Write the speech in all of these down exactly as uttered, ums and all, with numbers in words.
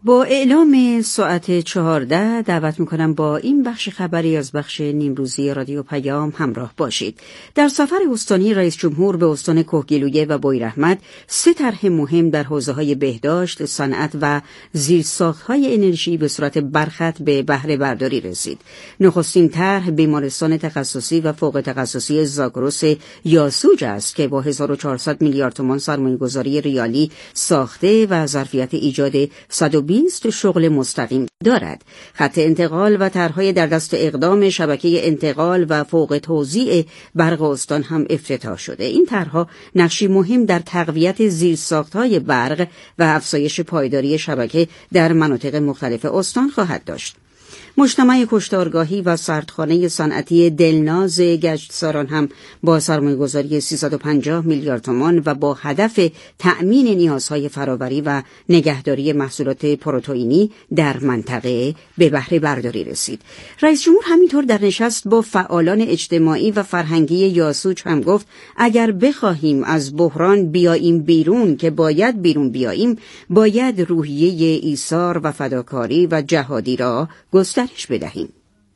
با اعلام ساعت چهارده دعوت میکنم با این بخش خبری از بخش نیمروزی رادیو پیام همراه باشید. در سفر استانی رئیس جمهور به استان کهگیلویه و بویراحمد سه طرح مهم در حوزه‌های بهداشت، صنعت و زیرساخت‌های انرژی به صورت برخط به بهره برداری رسید. نخستین طرح بیمارستان تخصصی و فوق تخصصی زاگرس یاسوج است که با هزار و چهارصد میلیارد تومان سرمایه‌گذاری ریالی ساخته و ظرفیت ایجاد صد و بیست شغل مستقیم دارد. خط انتقال و طرح‌های در دست اقدام شبکه انتقال و فوق توزیع برق استان هم افتتاح شده. این طرح‌ها نقشی مهم در تقویت زیرساخت‌های برق و افزایش پایداری شبکه در مناطق مختلف استان خواهد داشت. مجتمع کشتارگاهی و سردخانه صنعتی دلناز گشتساران هم با سرمایه‌گذاری سیصد و پنجاه میلیارد تومان و با هدف تأمین نیازهای فراوری و نگهداری محصولات پروتئینی در منطقه به بهره برداری رسید. رئیس جمهور همینطور در نشست با فعالان اجتماعی و فرهنگی یاسوج هم گفت اگر بخواهیم از بحران بیاییم بیرون که باید بیرون بیاییم، باید روحیه ایثار و فداکاری و جهادی را گسترش بدهیم.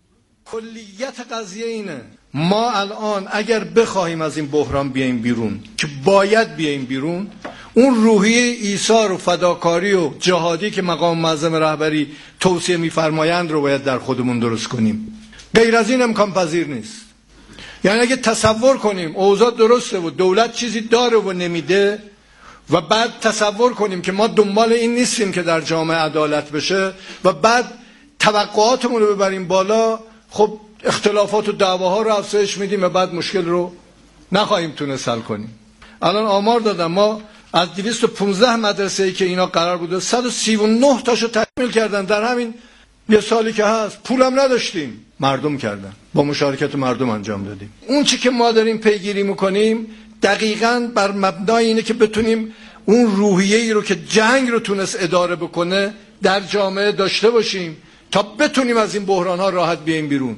کلیت قضیه اینه، ما الان اگر بخواهیم از این بحران بیاییم بیرون که باید بیاییم بیرون، اون روحیه ایثار و فداکاری و جهادی که مقام معظم رهبری توصیه می‌فرمایند رو باید در خودمون درست کنیم. غیر از این امکان پذیر نیست. یعنی اگه تصور کنیم اوضاع درسته و دولت چیزی داره و نمیده و بعد تصور کنیم که ما دنبال این نیستیم که در جامعه عدالت بشه و بعد توقعاتمون رو ببریم بالا، خب اختلافات و دعواها رو افزایش میدیم و بعد مشکل رو نخواهیم تونست حل کنیم. الان آمار دادم، ما از دویست و پانزده مدرسه‌ای که اینا قرار بوده صد و سی و نه تاشو تکمیل کردن در همین یه سالی که هست. پولم نداشتیم، مردم کردن، با مشارکت مردم انجام دادیم. اون چی که ما داریم پیگیری میکنیم دقیقاً بر مبنای اینه که بتونیم اون روحیه‌ای رو که جنگ رو تونست اداره بکنه در جامعه داشته باشیم تا بتونیم از این بحران‌ها راحت بیاییم بیرون.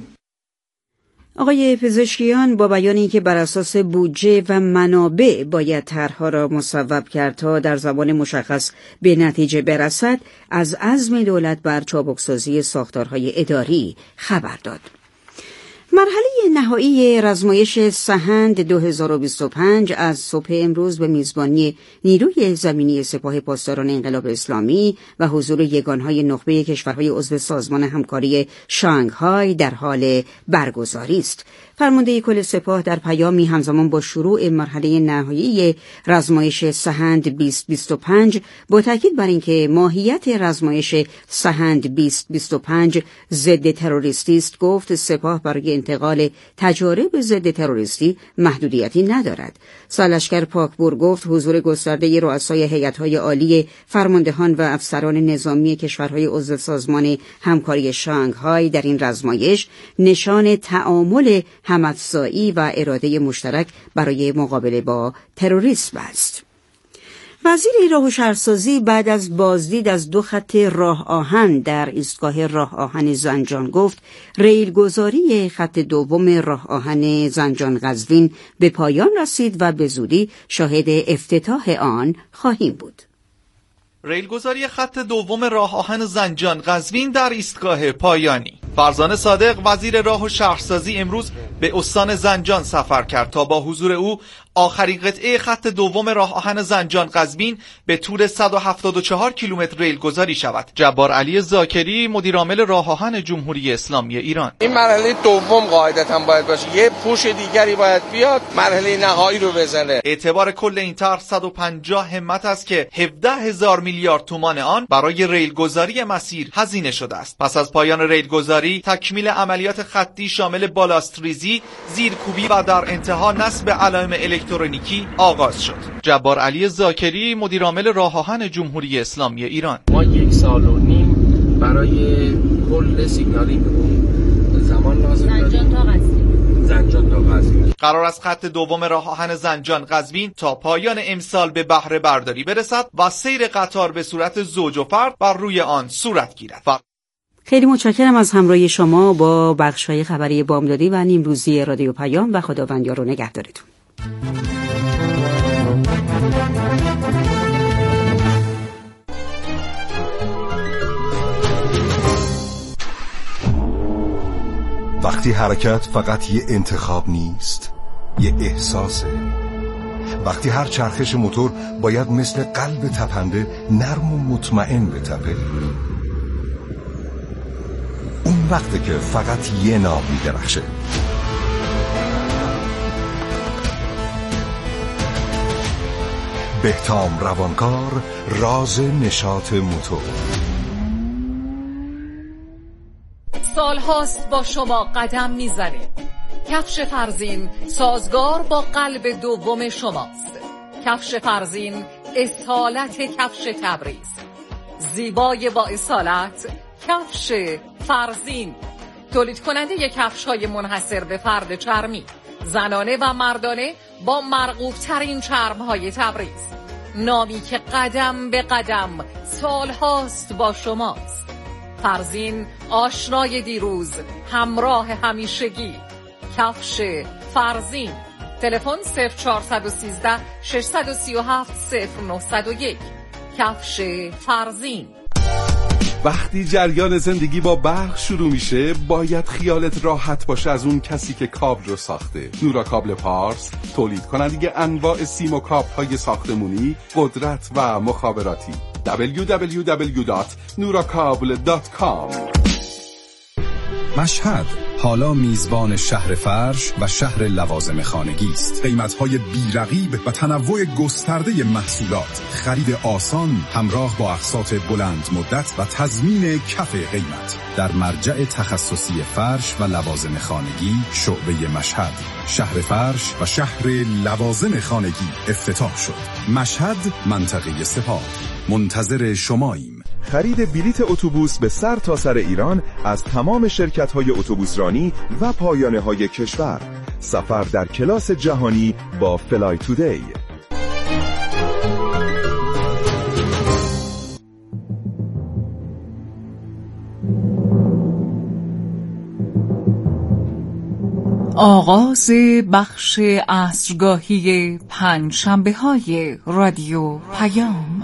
آقای پزشکیان با بیانی که بر اساس بودجه و منابع باید طرح‌ها را مصوب کرد تا در زمان مشخص به نتیجه برسد، از عزم دولت بر چابکسازی ساختارهای اداری خبر داد. مرحله نهایی رزمایش سحند دو هزار و بیست و پنج از صبح امروز به میزبانی نیروی زمینی سپاه پاسداران انقلاب اسلامی و حضور یگانهای نخبه کشورهای عضو سازمان همکاری شانگهای در حال برگزاری است. فرمانده کل سپاه در پیامی همزمان با شروع مرحله نهایی رزمایش سحند بیست بیست و پنج با تاکید بر اینکه ماهیت رزمایش سحند بیست بیست و پنج ضد تروریستی است گفت سپاه برای انتقال تجارب ضد تروریستی محدودیتی ندارد. سرلشکر پاکپور گفت حضور گسترده رؤسای هیئت‌های عالی فرماندهان و افسران نظامی کشورهای عضو سازمان همکاری شانگهای در این رزمایش نشان تعامل هم‌افزایی و اراده مشترک برای مقابله با تروریسم است. وزیر راه و شهرسازی بعد از بازدید از دو خط راه آهن در ایستگاه راه آهن زنجان گفت ریلگذاری خط دوم راه آهن زنجان قزوین به پایان رسید و به زودی شاهد افتتاح آن خواهیم بود. ریلگذاری خط دوم راه آهن زنجان قزوین در ایستگاه پایانی. فرزانه صادق وزیر راه و شهرسازی امروز به استان زنجان سفر کرد تا با حضور او آخرین قطعه خط دوم راه آهن زنجان قزوین به طول صد و هفتاد و چهار کیلومتر ریل گذاری شود. جبار علی زاکری مدیر عامل راه آهن جمهوری اسلامی ایران: این مرحله دوم قاعدتاً باید باشه، یه پوش دیگری باید بیاد مرحله نهایی رو بزنه. اعتبار کل این طرح صد و پنجاه همت است که هفده هزار میلیارد تومان آن برای ریل گذاری مسیر هزینه شده است. پس از پایان ریل گذاری تکمیل عملیات خطی شامل بالاستریزی، زیرکوبی و در انتها نصب علائم الکترونیکی آغاز شد. جبار علی زاکری مدیر عامل راه آهن جمهوری اسلامی ایران: ما یک سال و نیم برای کل سیگنالینگ زمان لازم داریم. زنجان تا قزوین. زنجان تا قزوین. قرار است خط دوم راه آهن زنجان قزوین تا پایان امسال به بهره برداری برسد و سیر قطار به صورت زوج و فرد بر روی آن صورت گیرد. و... خیلی متشکرم از همراهی شما با بخش‌های خبری بامدادی و نیمروزی رادیو پیام و خداوند یار و نگهدارتون. وقتی حرکت فقط یه انتخاب نیست، یه احساسه. وقتی هر چرخش موتور باید مثل قلب تپنده نرم و مطمئن بتپه. اون وقته که فقط یه نام می‌درخشه. بهتام روانکار، راز نشاط موتور. سال هاست با شما قدم میزنه. کفش فرزین سازگار با قلب دوم شماست. کفش فرزین اصالت کفش تبریز. زیبای با اصالت کفش فرزین. تولید کننده ی کفش های منحصر به فرد چرمی، زنانه و مردانه با مرغوب ترین چرم های تبریز. نامی که قدم به قدم سال هاست با شماست. فرزین آشنای دیروز، همراه همیشگی. کفش فرزین. تلفن صفر چهارصد و سیزده ششصد و سی و هفت صفر نهصد و یک. کفش فرزین. وقتی جریان زندگی با برق شروع میشه باید خیالت راحت باشه از اون کسی که کابل رو ساخته. نورا کابل پارس، تولید کننده انواع سیم و کابل های ساختمونی، قدرت و مخابراتی. دبلیو دبلیو دبلیو دات نوراکابل دات کام. مشهد حالا میزبان شهر فرش و شهر لوازم خانگی است. قیمت‌های بی‌رقیب و تنوع گسترده محصولات، خرید آسان همراه با اقساط بلند مدت و تضمین کف قیمت. در مرجع تخصصی فرش و لوازم خانگی شعبه مشهد، شهر فرش و شهر لوازم خانگی افتتاح شد. مشهد، منطقه سپاه. منتظر شماییم. خرید بلیت اتوبوس به سر تا سر ایران از تمام شرکت‌های اتوبوسرانی و پایانه‌های کشور. سفر در کلاس جهانی با فلای تودی. آغاز بخش عصرگاهی پنج شنبه های رادیو پیام.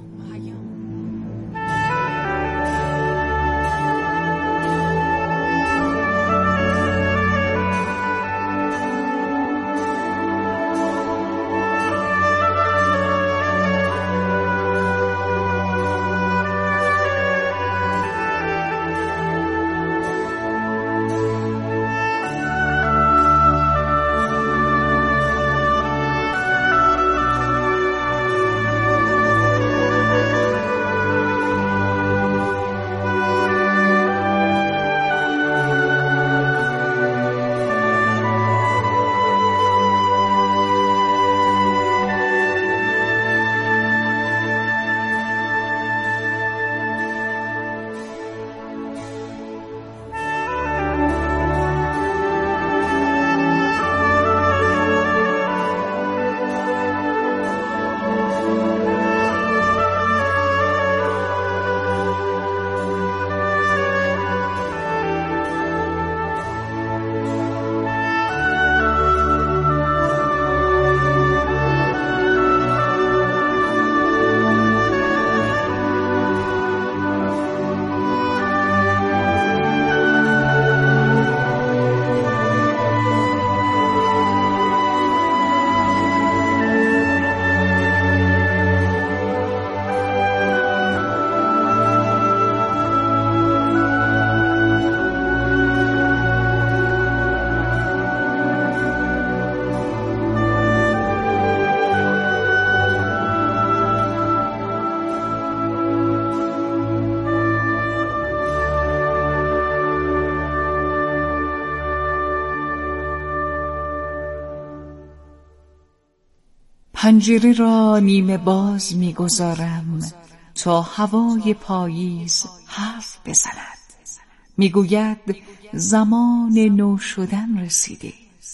پنجره را نیمه باز می‌گذارم تا هوای پاییز حرف بزند. میگوید زمان نو شدن رسیده،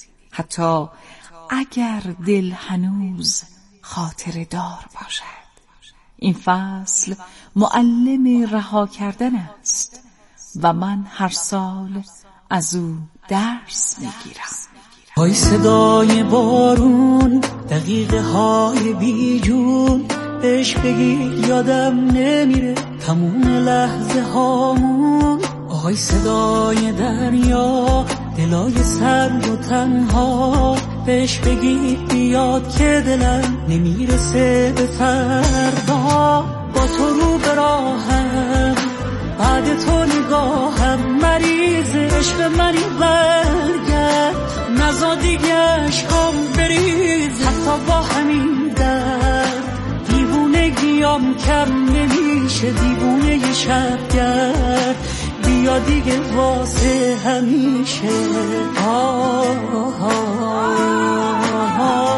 حتی اگر دل هنوز خاطره دار باشد. این فصل معلم رها کردن است و من هر سال از او درس میگیرم. های صدای بارون، دقیقه های بیجون، عشق بگی یادم نمیره تموم لحظه هامون. آهای صدای دریا، دلای سرد و تنها بهش بگید بیاد که دلم نمیرسه به فردا. با تو رو به راهم بعد تو نگاهم مریض عشق منی برگرد نزا دیگه عشقام بریز حتی با همین درد دیوونگیام کم نمیشه دیوونه یه شبگرد بیا دیگه واسه همیشه. آه آه آه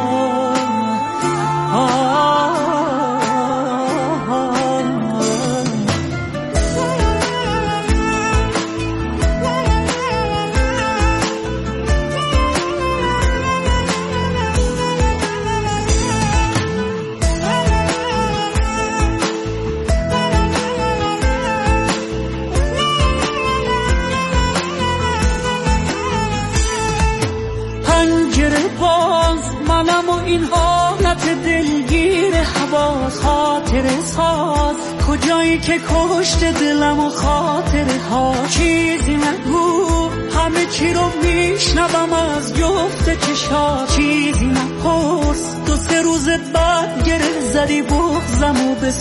آه آه منم و این حالت دلگیر حواس خاطر ساز کجایی که کشت دلم و خاطره ها چیزی نگو همه چی رو میشنوم از جفت چشا چیزی نپرس دو سه روز بعد گره زدی بغزم و به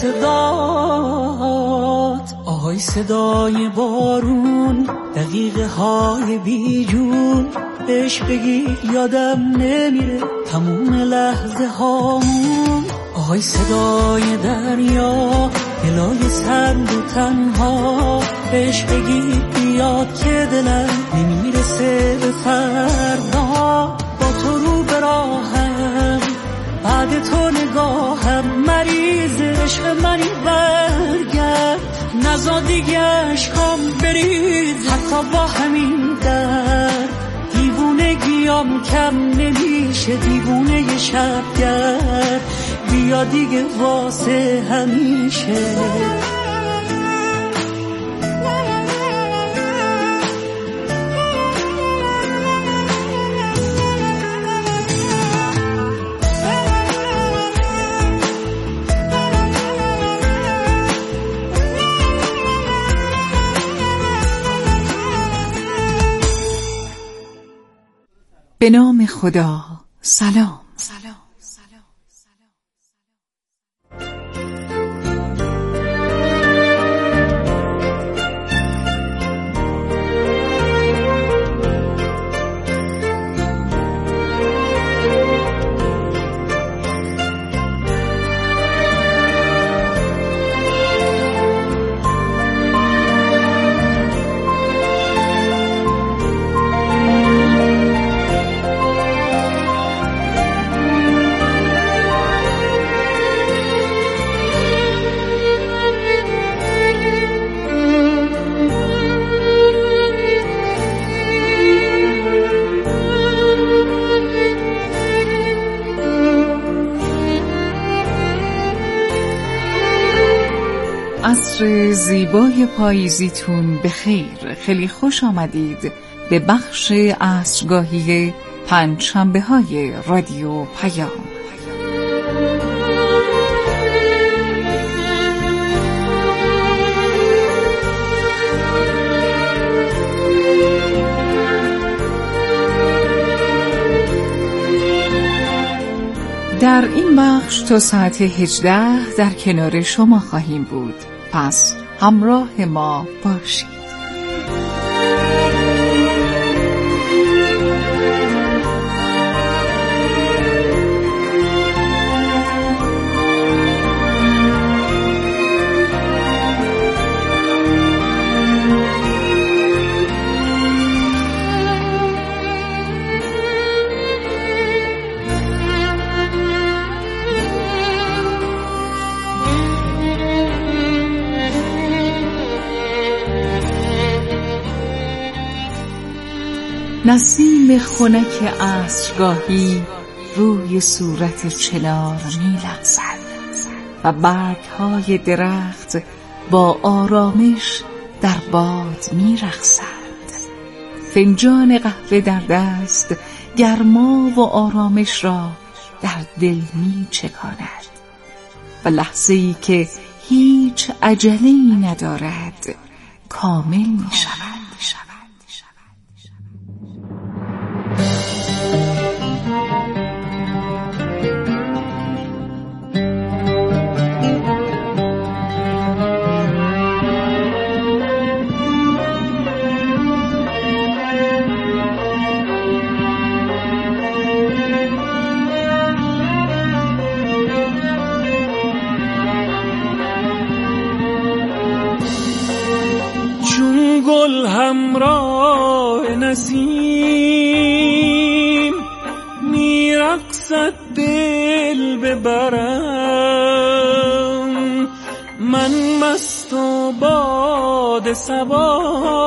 صدات آهای صدای بارون دقیقه های بیجون بهش بگی یادم نمیره تموم لحظه هامون آهای صدای دریا دلای سرد و تنها بهش بگی بیاد که دلم نمیرسه به فردا. با تو رو به راهم بعد تو نگاهم مریض عشق منی برگرد نزا دیگه عشقام بریز حتی با همین درد دیوونگیام کم نمیشه دیوونه یه شبگرد بیا دیگه واسه همیشه. به نام خدا. سلام. سلام. عصر زیبای پاییزیتون به خیر. خیلی خوش آمدید به بخش عصرگاهی پنجشنبه های رادیو پیام. در این بخش تا ساعت هجده در کنار شما خواهیم بود، پس همراه ما باشید. نسیم خنک عصرگاهی روی صورت چنار می‌لغزد و برگ‌های درخت با آرامش در باد می‌رقصند. فنجان قهوه در دست گرما و آرامش را در دل می‌چکاند و لحظه‌ای که هیچ عجله‌ای ندارد کامل می‌شود. گل همراه نسیم میرقصد دل ببرم، من مست و باد صبا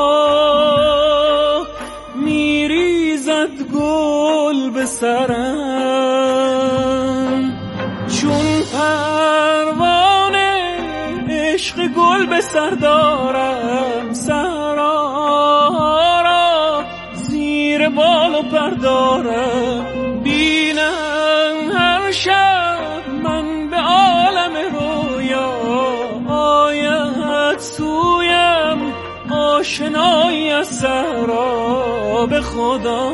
میریزد گل به سرم، چون پروانه عشق گل به سر دارم، صحرا را زیر بال و پر دارم، بینم هر شب من به عالم رویا آید سویم آشنایی از صحرا، به خدا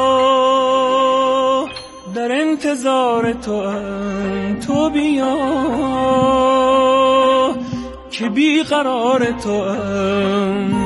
در انتظار تو ام، تو بیا که بیقرار تو ام.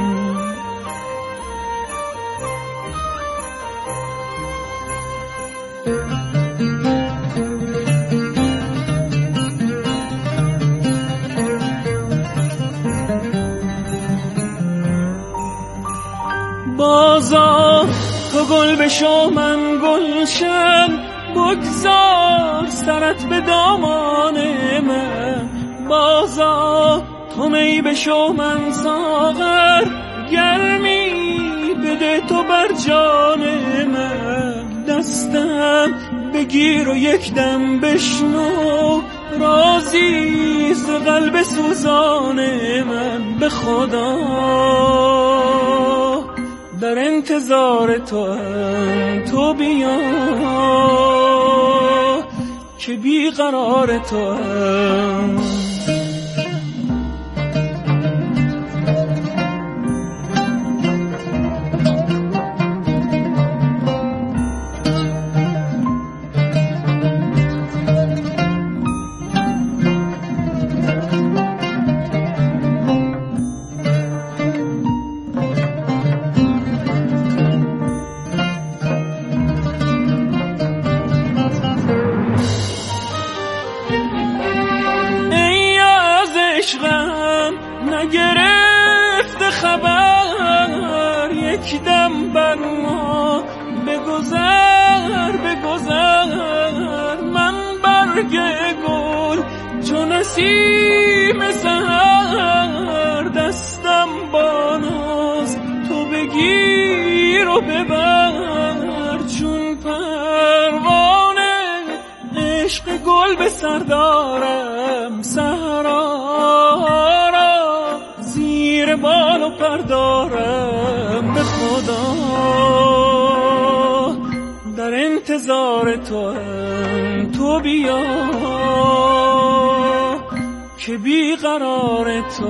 بازار تو گل بشو من گلشن، بگذار سرت به دامان من، بازار تو می بشو من ساغر، گرمی بده تو بر جان من، دستم بگیر و یک دم بشنو رازی ز قلب سوزان من، به خدا در انتظار تو ام، تو بیا که بیقرار تو ام. عشقم نگرفت خبر، یک دم بر ما بگذر بگذر، من برگ گل چون نسیم سحر، دستم با ناز تو بگیر و ببر، چون پروانه عشق گل به سر دارم، صحرا را زیر بال و پر دارم، به خدا در انتظار تو ام، تو بیا که بیقرار تو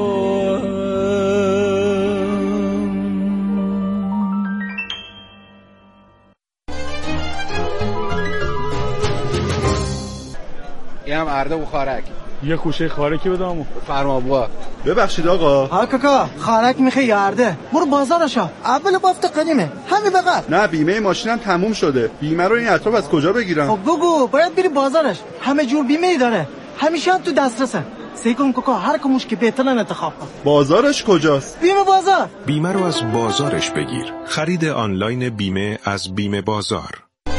این هم ارده و خارک، یه خوشه خارکی بدامو فرما بوا. ببخشید آقا. ها کاکا خارک میخوای یا ارده؟ برو بازارشا، اول بافت قدیمه همین بقر. نه بیمه ماشینم تموم شده، بیمه رو این اطراف از کجا بگیرم؟ خب گوگو باید بری بازارش، همه جور بیمه ای داره، همیشه هم تو دسترسه. سیکن کاکا هر کموش که بهترن انتخاب کن. بازارش کجاست؟ بیمه بازار. بیمه رو از بازارش بگیر. خرید آنلاین بیمه از بیمه بازار.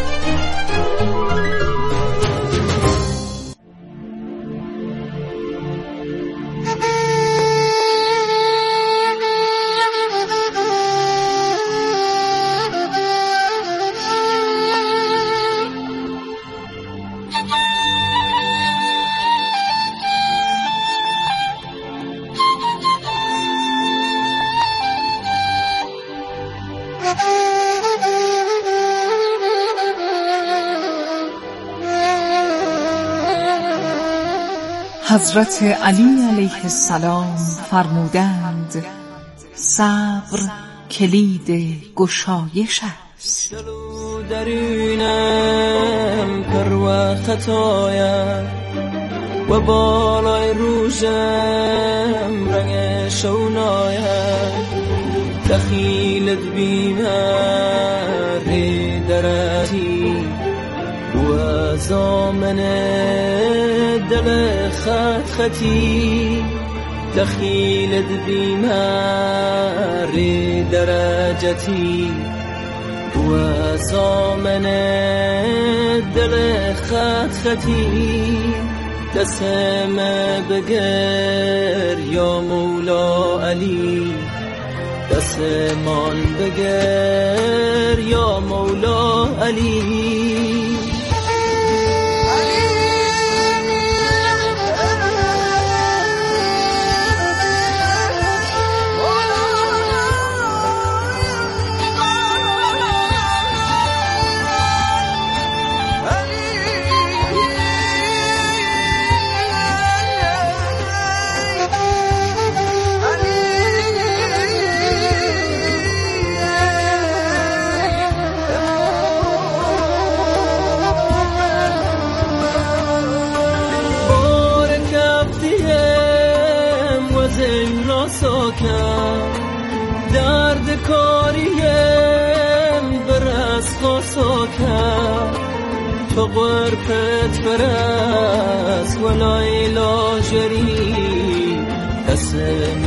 حضرت علی علیه السلام فرمودند صبر کلید گشایش است. درونم پر و خطایم و بالای روزم رنگ شونایم، دخیلت بیمار درتی و زامن دل خط خطی، دخیلت بیمار درجتی و زامن دل خط خطی دستم بگر یا مولا علی دستمان بگر یا مولا علی درد کاریم برس خاصاکم تو قربت فرس ولای لاجری قسم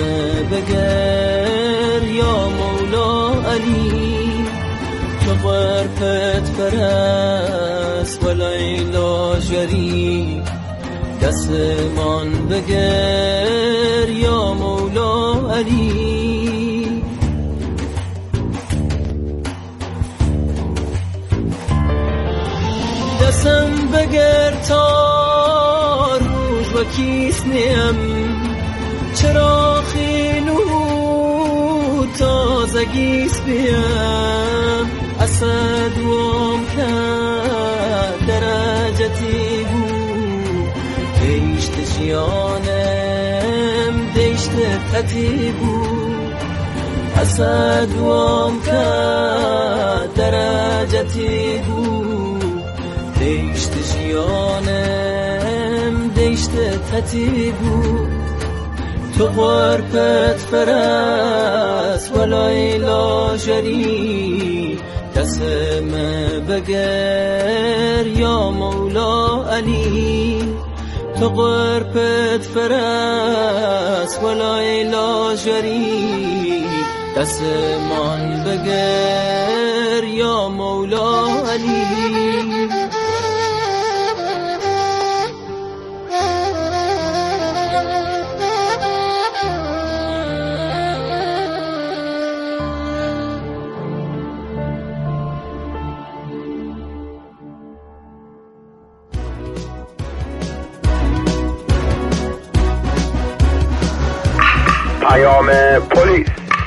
بگر یا مولا علی تو قربت فرس ولای لاجری دستمان بگر یا مولا علی دستم بگر تا روز و کیس نیم چرا خینو تازگیس بیم اسد وام کرد درجتی بود دیشت جیانم دیشت تتی بود اسد وام کرد درجتی بود دیشت جیانم دیشت تتی بود تو قربت فرس ولای لاجری قسم بگر یا مولا علی تو قربت فرس ولای لاجری قسمان بگر یا مولا علی پیام پلیس.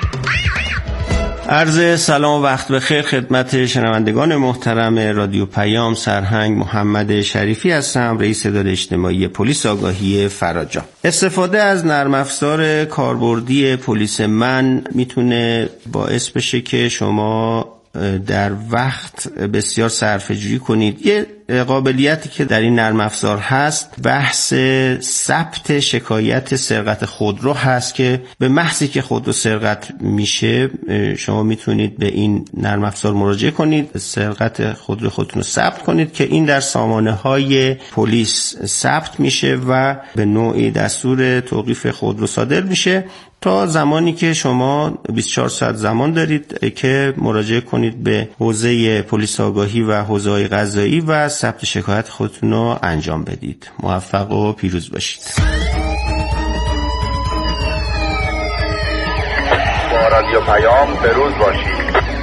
عرض سلام و وقت بخیر خدمت شنوندگان محترم رادیو پیام. سرهنگ محمد شریفی هستم، رئیس اداره اجتماعی پلیس آگاهی فراجان. استفاده از نرم افزار کاربردی پلیس من میتونه باعث بشه که شما در وقت بسیار صرفه‌جویی کنید. یه قابلیتی که در این نرم افزار هست بحث ثبت شکایت سرقت خودرو هست که به محضی که خودرو سرقت میشه شما میتونید به این نرم افزار مراجعه کنید، سرقت خودرو خودتون رو ثبت کنید که این در سامانه های پلیس ثبت میشه و به نوعی دستور توقیف خودرو صادر میشه تا زمانی که شما بیست و چهار ساعت زمان دارید که مراجعه کنید به حوزه پلیس آگاهی و حوزه‌های قضایی و ثبت شکایت خودتون رو انجام بدید. موفق و پیروز باشید. با رادیو پیام بروز باشید.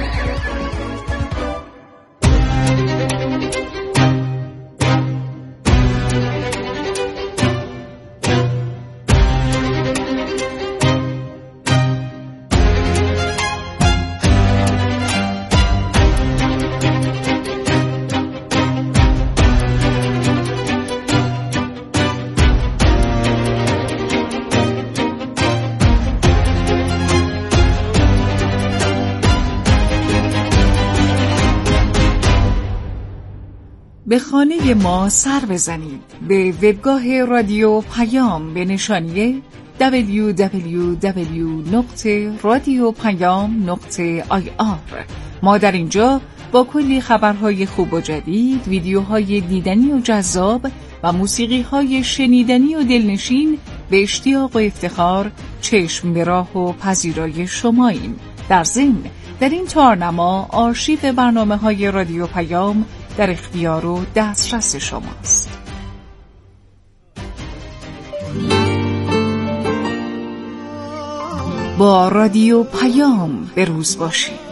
به خانه ما سر بزنید. به وبگاه رادیو پیام به نشانی دبلیو دبلیو دبلیو نقطه رادیو پیام نقطه آی آر. ما در اینجا با کلی خبرهای خوب و جدید، ویدیوهای دیدنی و جذاب و موسیقیهای شنیدنی و دلنشین به اشتیاق و افتخار چشم به راه و پذیرای شماییم. در ضمن در این تارنما آرشیو برنامه‌های رادیو پیام در اختیار و دسترس شماست. با رادیو پیام به روز باشید.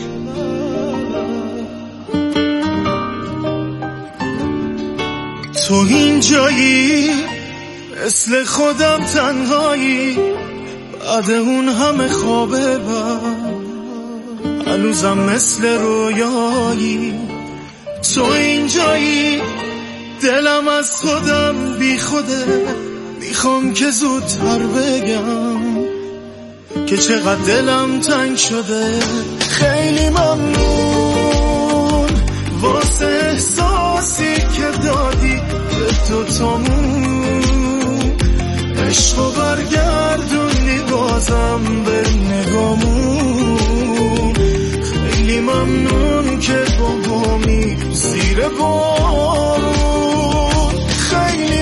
تو اینجایی مثل خودم تنهایی، بعد اون همه خوابه بر هنوزم مثل رویایی. تو اینجایی دلم از خودم بی خوده، میخوام که زودتر بگم که چقدر دلم تنگ شده. خیلی ممنون واسه احساسی که دادی به دوتامون، عشقو برگردونی بازم به نگامون. خیلی ممنون که با همی زیر بارون. خیلی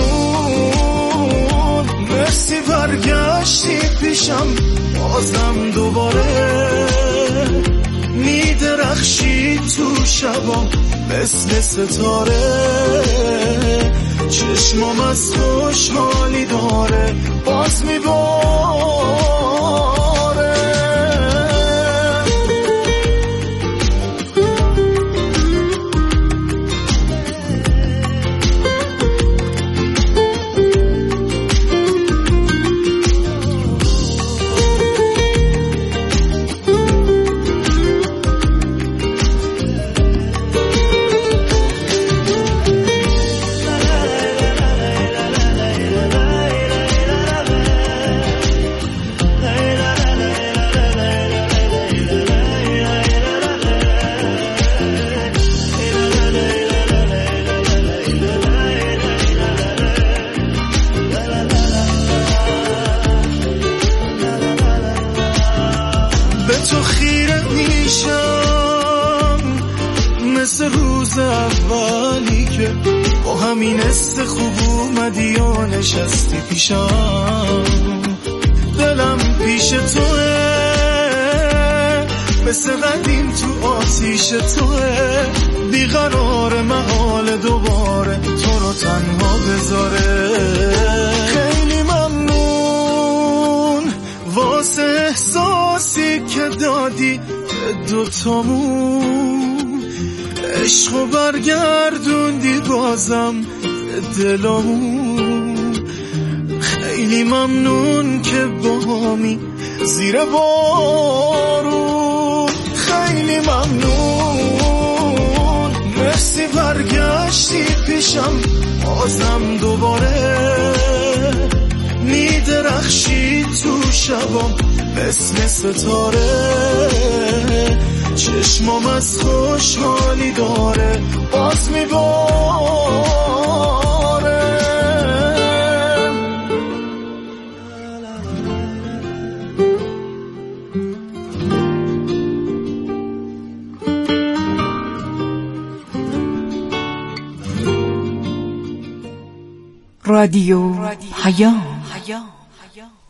ممنون مرسی برگشتی پیشم بازم دوباره، میدرخشی تو شبا مثل ستاره. چشمم از خوشحالی داره باز میباره. تو خیره میشم مثل روز اولی که با همین است خوب اومدی و نشستی پیشم. دلم پیش توه مثل قدیم تو آتیش توه، بیقرار محال دوباره تو رو تنها بذاره. خیلی ممنون واسه احساسی که دادی به دوتامون، عشقو برگردوندی بازم به دلامون. خیلی ممنون که باهمی زیر بارون. خیلی ممنون مرسی برگشتی پیشم بازم دوباره، میدرخشی تو شبام مثل ستاره. چشمام از خوشحالی داره باز میباره. رادیو پیام.